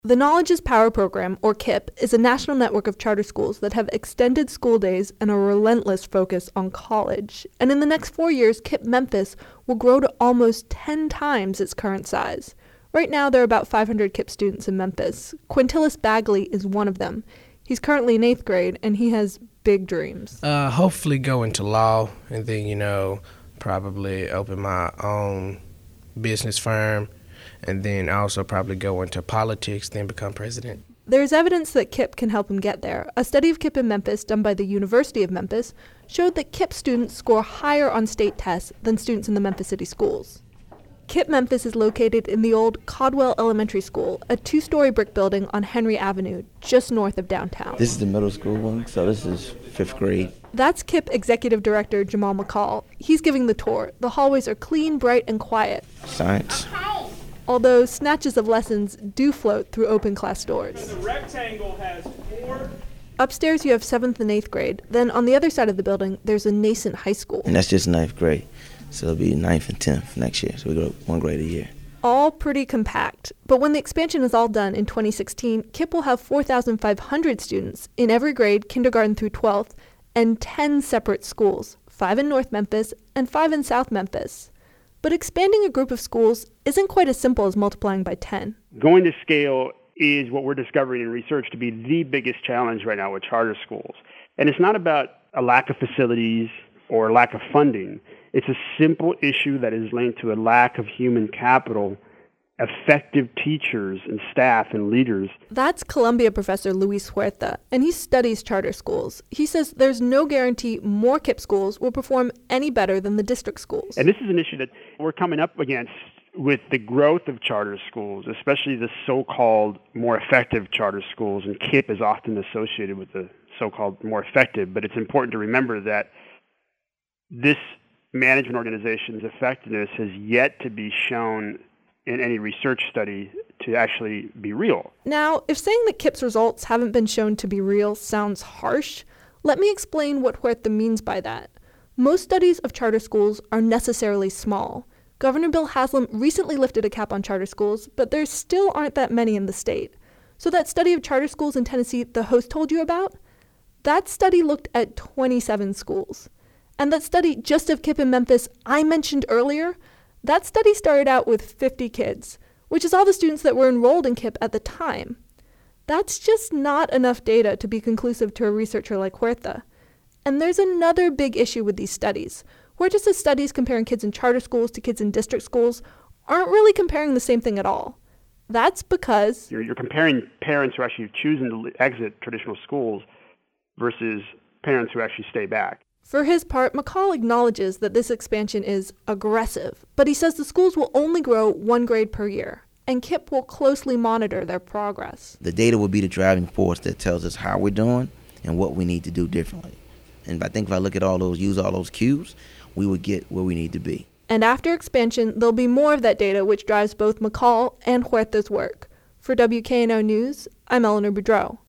The Knowledge is Power program, or KIPP, is a national network of charter schools that have extended school days and a relentless focus on college. And in the next 4 years, KIPP Memphis will grow to almost 10 times its current size. Right now, there are about 500 KIPP students in Memphis. Quintillis Bagley is one of them. He's currently in 8th grade, and he has big dreams. Hopefully go into law, and then, probably open my own business firm, and then also probably go into politics, then become president. There's evidence that KIPP can help him get there. A study of KIPP in Memphis done by the University of Memphis showed that KIPP students score higher on state tests than students in the Memphis City schools. KIPP Memphis is located in the old Caldwell Elementary School, a 2-story brick building on Henry Avenue, just north of downtown. This is the middle school one, so this is 5th grade. That's KIPP Executive Director Jamal McCall. He's giving the tour. The hallways are clean, bright, and quiet. Science. Although snatches of lessons do float through open class doors. The rectangle has 4. Upstairs you have 7th and 8th grade. Then on the other side of the building, there's a nascent high school. And that's just 9th grade. So it'll be 9th and 10th next year. So we go up 1 grade a year. All pretty compact. But when the expansion is all done in 2016, KIPP will have 4,500 students in every grade, kindergarten through 12th, and 10 separate schools, 5 in North Memphis and 5 in South Memphis. But expanding a group of schools isn't quite as simple as multiplying by 10. Going to scale is what we're discovering in research to be the biggest challenge right now with charter schools. And it's not about a lack of facilities or a lack of funding. It's a simple issue that is linked to a lack of human capital, effective teachers and staff and leaders. That's Columbia professor Luis Huerta, and he studies charter schools. He says there's no guarantee more KIPP schools will perform any better than the district schools. And this is an issue that we're coming up against with the growth of charter schools, especially the so-called more effective charter schools, and KIPP is often associated with the so-called more effective, but it's important to remember that this management organization's effectiveness has yet to be shown in any research study to actually be real. Now, if saying that KIPP's results haven't been shown to be real sounds harsh, let me explain what Huerta means by that. Most studies of charter schools are necessarily small. Governor Bill Haslam recently lifted a cap on charter schools, but there still aren't that many in the state. So that study of charter schools in Tennessee the host told you about, that study looked at 27 schools. And that study just of KIPP in Memphis I mentioned earlier, that study started out with 50 kids, which is all the students that were enrolled in KIPP at the time. That's just not enough data to be conclusive to a researcher like Huerta. And there's another big issue with these studies. Huerta says studies comparing kids in charter schools to kids in district schools aren't really comparing the same thing at all. That's because you're comparing parents who actually choosing to exit traditional schools versus parents who actually stay back. For his part, McCall acknowledges that this expansion is aggressive, but he says the schools will only grow 1 grade per year, and KIPP will closely monitor their progress. The data will be the driving force that tells us how we're doing and what we need to do differently. And I think if I look at use all those cues, we would get where we need to be. And after expansion, there'll be more of that data which drives both McCall and Huerta's work. For WKNO News, I'm Eleanor Boudreau.